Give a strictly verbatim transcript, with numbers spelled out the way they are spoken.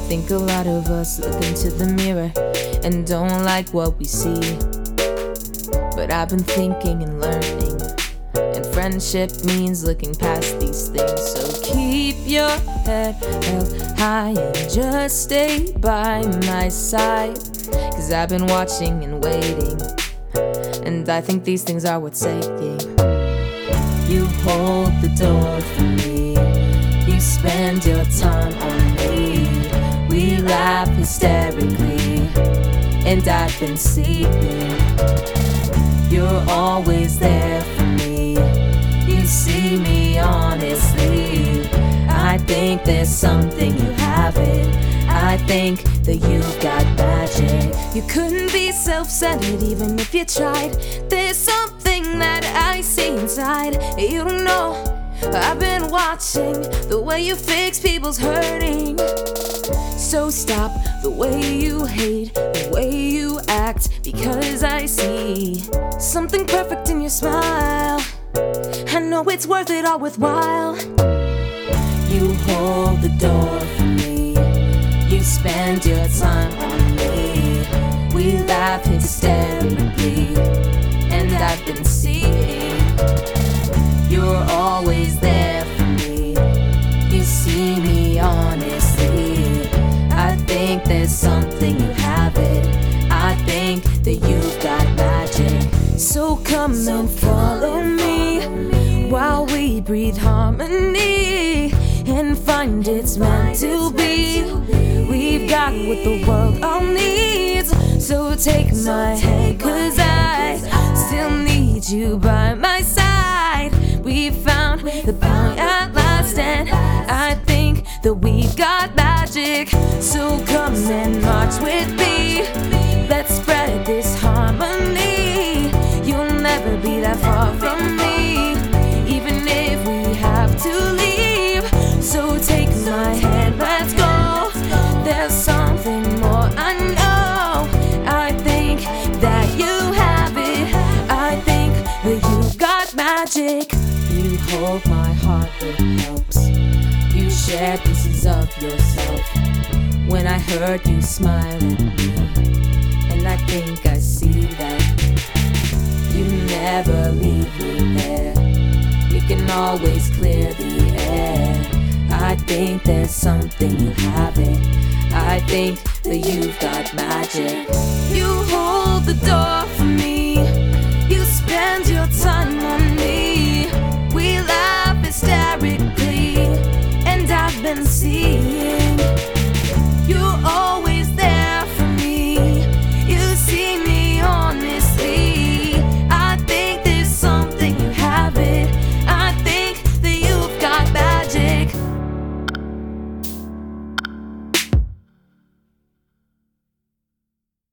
think a lot of us look into the mirror and don't like what we see. But I've been thinking and learning, and friendship means looking past these things. So keep your head held high and just stay by my side, 'cause I've been watching and waiting, and I think these things are worth saying. You hold the door for me, you spend your time on me. We laugh hysterically, and I've been seeing. You're always there for me, you see me honestly. I think there's something you haven't. I think that you've got magic. You couldn't be self-centered even if you tried. There's something that I see inside. You don't know, I've been watching the way you fix people's hurting. So stop the way you hate, the way you act, because I see something perfect in your smile. I know it's worth it all worthwhile. You hold the door for me, you spend your time on me. We laugh hysterically, and I've been seeing. You're always there for me, you see me honestly. I think there's something you haven't. I think that you've got magic. So come so and follow me, me while we breathe harmony and find it's meant to be. We've got what the world all needs. So take my hand, 'cause I still need you by my side. We found the point at last, and I think that we've got magic. So come and march with me, let's spread this harmony. You'll never be that far from me, even if we have to leave. So take my hand, let's go. There's something more I know. I think that you have it. I think that you've got magic. You hold my heart, it helps. You share pieces of yourself. When I heard you smile at me, and I think I see that you never leave me there. You can always clear the air. I think there's something you haven't. I think that you've got magic. You hold the door for me, you spend your time on me. We laugh hysterically, and I've been seeing.